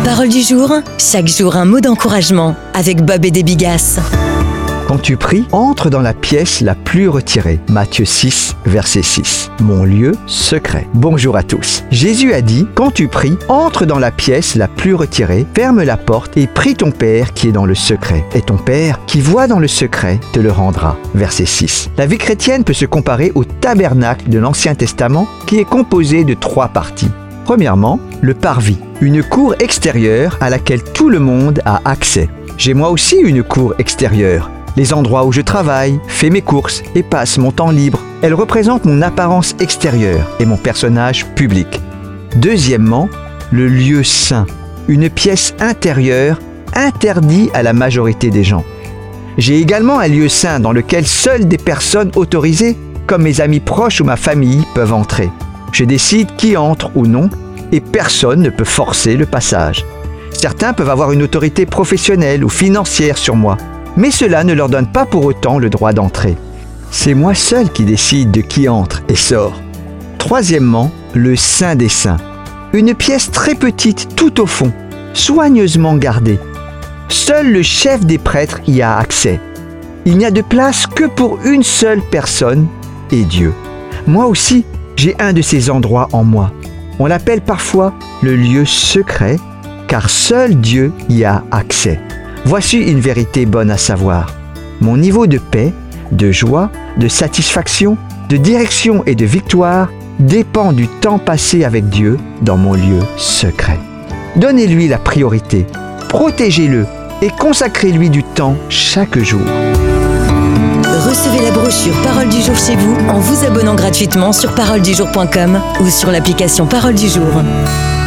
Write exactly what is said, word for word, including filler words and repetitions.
Parole du jour, chaque jour un mot d'encouragement avec Bob et des Bigas. Quand tu pries, entre dans la pièce la plus retirée. Matthieu six, verset six. Mon lieu secret. Bonjour à tous. Jésus a dit, quand tu pries, entre dans la pièce la plus retirée, ferme la porte et prie ton Père qui est dans le secret. Et ton Père qui voit dans le secret te le rendra. Verset six. La vie chrétienne peut se comparer au tabernacle de l'Ancien Testament qui est composé de trois parties. Premièrement, le parvis, une cour extérieure à laquelle tout le monde a accès. J'ai moi aussi une cour extérieure. Les endroits où je travaille, fais mes courses et passe mon temps libre. Elle représente mon apparence extérieure et mon personnage public. Deuxièmement, le lieu saint, une pièce intérieure interdite à la majorité des gens. J'ai également un lieu saint dans lequel seules des personnes autorisées, comme mes amis proches ou ma famille, peuvent entrer. Je décide qui entre ou non et personne ne peut forcer le passage. Certains peuvent avoir une autorité professionnelle ou financière sur moi. Mais cela ne leur donne pas pour autant le droit d'entrer. C'est moi seul qui décide de qui entre et sort. Troisièmement, le Saint des Saints. Une pièce très petite tout au fond, soigneusement gardée. Seul le chef des prêtres y a accès. Il n'y a de place que pour une seule personne et Dieu. Moi aussi, j'ai un de ces endroits en moi. On l'appelle parfois le lieu secret, car seul Dieu y a accès. Voici une vérité bonne à savoir. Mon niveau de paix, de joie, de satisfaction, de direction et de victoire dépend du temps passé avec Dieu dans mon lieu secret. Donnez-lui la priorité, protégez-le et consacrez-lui du temps chaque jour. Recevez la brochure Parole du jour chez vous en vous abonnant gratuitement sur parole du jour point com ou sur l'application Parole du jour.